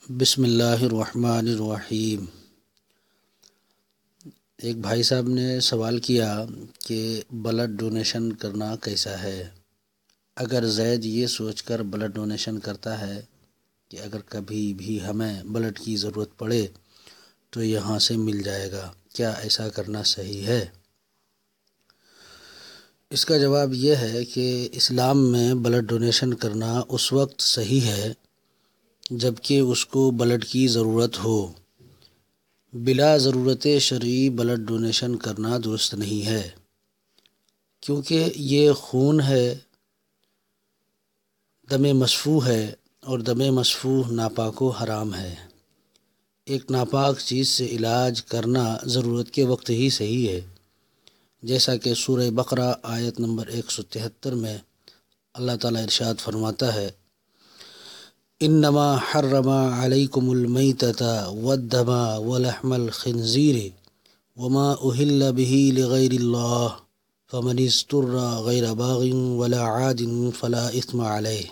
بسم اللہ الرحمن الرحیم۔ ایک بھائی صاحب نے سوال کیا کہ بلڈ ڈونیشن کرنا کیسا ہے۔ اگر زید یہ سوچ کر بلڈ ڈونیشن کرتا ہے کہ اگر کبھی بھی ہمیں بلڈ کی ضرورت پڑے تو یہاں سے مل جائے گا، کیا ایسا کرنا صحیح ہے؟ اس کا جواب یہ ہے کہ اسلام میں بلڈ ڈونیشن کرنا اس وقت صحیح ہے جب کہ اس کو بلڈ کی ضرورت ہو۔ بلا ضرورت شرعی بلڈ ڈونیشن کرنا درست نہیں ہے، کیونکہ یہ خون ہے، دم مصفوح ہے، اور دم مصفوح ناپاک و حرام ہے۔ ایک ناپاک چیز سے علاج کرنا ضرورت کے وقت ہی صحیح ہے، جیسا کہ سورہ بقرہ آیت نمبر 173 میں اللہ تعالیٰ ارشاد فرماتا ہے: انما حرم علیکم المیتۃ والدم ولحم الخنزیر وما اہل بہ لغیر اللہ فمن اضطر غیر باغ ولا عاد فلا اثم علیہ۔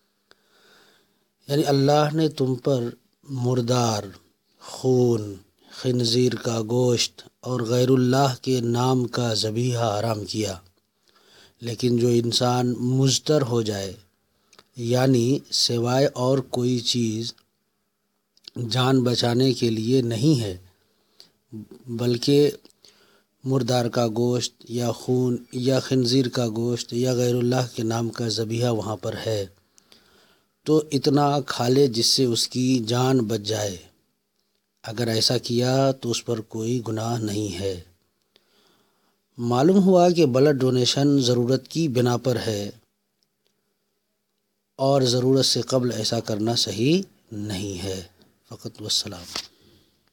یعنی اللہ نے تم پر مردار، خون، خنزیر کا گوشت اور غیر اللہ کے نام کا ذبیحہ حرام کیا، لیکن جو انسان مضطر ہو جائے، یعنی سوائے اور کوئی چیز جان بچانے کے لیے نہیں ہے بلکہ مردار کا گوشت یا خون یا خنزیر کا گوشت یا غیر اللہ کے نام کا ذبیحہ وہاں پر ہے، تو اتنا کھا لے جس سے اس کی جان بچ جائے۔ اگر ایسا کیا تو اس پر کوئی گناہ نہیں ہے۔ معلوم ہوا کہ بلڈ ڈونیشن ضرورت کی بنا پر ہے اور ضرورت سے قبل ایسا کرنا صحیح نہیں ہے۔ فقط والسلام۔